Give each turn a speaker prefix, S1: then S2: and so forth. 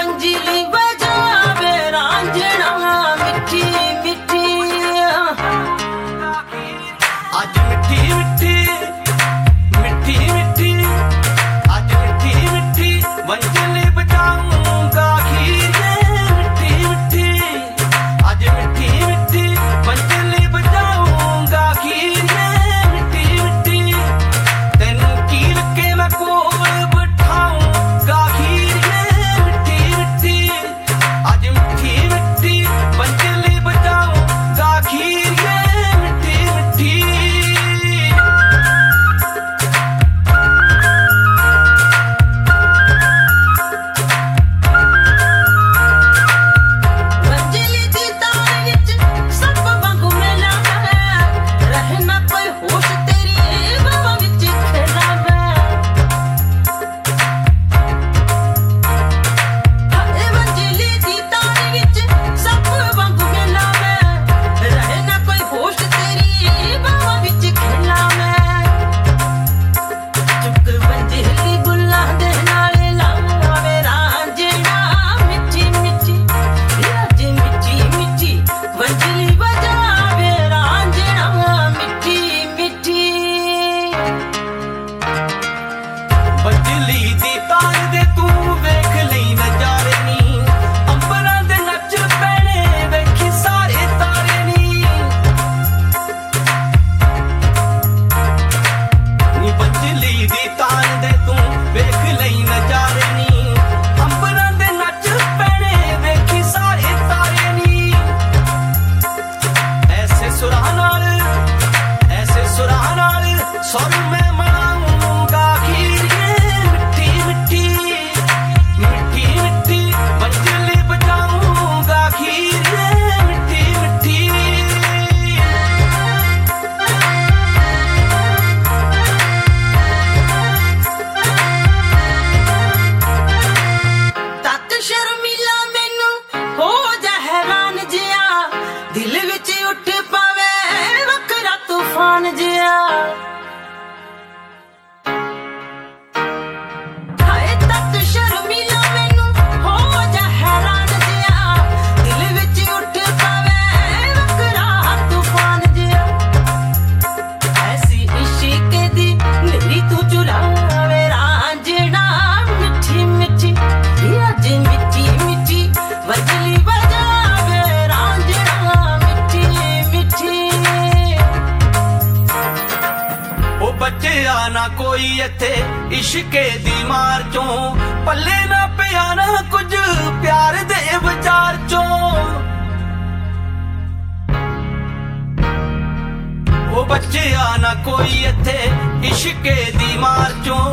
S1: ਵੰਜਲੀ ਵਜਾਵੇ ਰਾਂਝਣਾ ਮਿੱਠੀ ਮਿੱਠੀ
S2: ਅੱਜ ਮਿੱਠੀ ਮਿੱਠੀ ਮਿੱਠੀ ਮਿੱਠੀ ਅੱਜ ਮਿੱਠੀ ਮਿੱਠੀ ਵੰਜਲੀ ਵਜਾਊਂਗਾ ਖੀਰੇ ਮਿੱਠੀ ਮਿੱਠੀ ਅੱਜ ਮਿੱਠੀ ਮਿੱਠੀ ਵੰਜਲੀ ਵਜਾਊਂਗਾ ਖੀਰੇ ਮਿੱਠੀ ਮਿੱਠੀ ਤੈਨੂੰ ਕੀਲ ਕੇ ਮੈਂ ਕੋਲ ਬਿਠਾਊਂਗਾ ਖੀਰੇ ਮਿੱਠੀ ਮਿੱਠੀ ਅੱਜ ਮਿੱਠੀ ਮਿੱਠੀ ਵੰਜਲੀ ਵਜਾਊਂਗਾ ਖੀਰੇ ਮਿੱਠੀ ਮਿੱਠੀ
S1: ਵੰਜਲੀ ਦੀ ਤਾਰ ਵਿੱਚ ਸੱਪ ਵਾਂਗੂ ਮਿਲਾਂ ਮੈਂ ਰਹੇ ਨਾ ਕੋਈ ਹੋਸ਼ ਤੇਰੀ ਬਾਹਾਂ ਵਿੱਚ ਖੇਡਾਂ ਮੈਂ ਹਾਏ ਵੰਜਲੀ ਦੀ ਤਾਰ ਵਿੱਚ ਸੱਪ ਵਾਂਗੂ ਮਿਲਾਂ ਮੈਂ ਰਹੇ ਨਾ ਕੋਈ ਹੋਸ਼ ਤੇਰੀ ਬਾਹਾਂ ਵਿੱਚ ਖੇਡਾਂ ਮੈਂ ਚੁੱਕ ਵੰਜਲੀ ਬੁੱਲਾਂ ਦੇ ਨਾਲੇ ਲਾਵੇ ਰਾਂਝਣਾ ਮਿੱਠੀ ਮਿੱਠੀ ਅੱਜ ਮਿੱਠੀ ਮਿੱਠੀ ਵੰਜਲੀ ਵਜਾਵੇ ਰਾਂਝਣਾ ਮਿੱਠੀ ਮਿੱਠੀ
S2: ਵੰਜਲੀ ਦੀ ਤਾਰ ਦੇ ਤੂੰ ਵੇਖ ਲਈ ਨਜ਼ਾਰੇ ਨੀ ਅੰਬਰਾਂ ਦੇ ਨੱਚ ਪੈਣੇ ਵੇਖੀ ਸਾਰੇ ਤਾਰੇ ਨੀ ਵੰਜਲੀ ਦੀ ਤਾਰ ਦੇ ਤੂੰ ਵੇਖ ਲਈ ਨਜ਼ਾਰੇ ਨੀ ਅੰਬਰਾਂ ਦੇ ਨੱਚ ਪੈਣੇ ਵੇਖੀ ਸਾਰੇ ਤਾਰੇ ਨੀ ਐਸੇ ਸੁਰਾਂ ਨਾਲ ਸੁਰ ਮੈਂ ਮਨਾਊਂਗਾ ਖੀਰੇ ਮਿੱਠੀ ਮਿੱਠੀ ਮਿੱਠੀ ਮਿੱਠੀ ਵੰਜਲੀ ਵਜਾਊਂਗਾ ਖੀਰੇ ਮਿੱਠੀ ਮਿੱਠੀ
S1: ਤੱਕ ਸ਼ਰਮੀਲਾ ਮੈਨੂੰ ਹੋ ਜਾ ਹੈਰਾਨ ਜਿਆ ਦਿਲ ਵਿੱਚ ਉੱਠ ਪਵੇ ਵੱਖਰਾ ਤੂਫਾਨ ਜਿਆ ਹਾਏ ਤੱਕ ਸ਼ਰਮੀਲਾ ਮੈਨੂੰ ਹੋ ਜਾ ਹੈਰਾਨ ਜਿਆ ਦਿਲ ਵਿੱਚ ਉੱਠ ਪਵੇ ਵੱਖਰਾ ਤੂਫਾਨ ਜਿਆ ਐਸੀ ਇਸ਼ਕ ਦੀ ਮੇਰੀ ਤੂੰ ਚੁਰਾਵੇ ਰਾਂਝਣਾ ਮਿੱਠੀ ਮਿੱਠੀ ਅੱਜ ਮਿੱਠੀ ਮਿੱਠੀ ਵੰਜਲੀ ਵਜਾਵੇ ਰਾਂਝਣਾ ਮਿੱਠੀ ਮਿੱਠੀ
S2: ਉਹ ਬੱਚਿਆ ਨਾ ਕੋਈ ਇੱਥੇ ਇਸ਼ਕੇ ਦੀ ਮਾਰ ਚੋਂ ਪੱਲੇ ਨਾ ਪਿਆ ਨਾ ਕੁਝ ਪਿਆਰ ਦੇ ਵਿਚਾਰ ਚੋਂ ਉਹ ਬੱਚਿਆ ਨਾ ਕੋਈ ਇੱਥੇ ਇਸ਼ਕੇ ਦੀ ਮਾਰ ਚੋਂ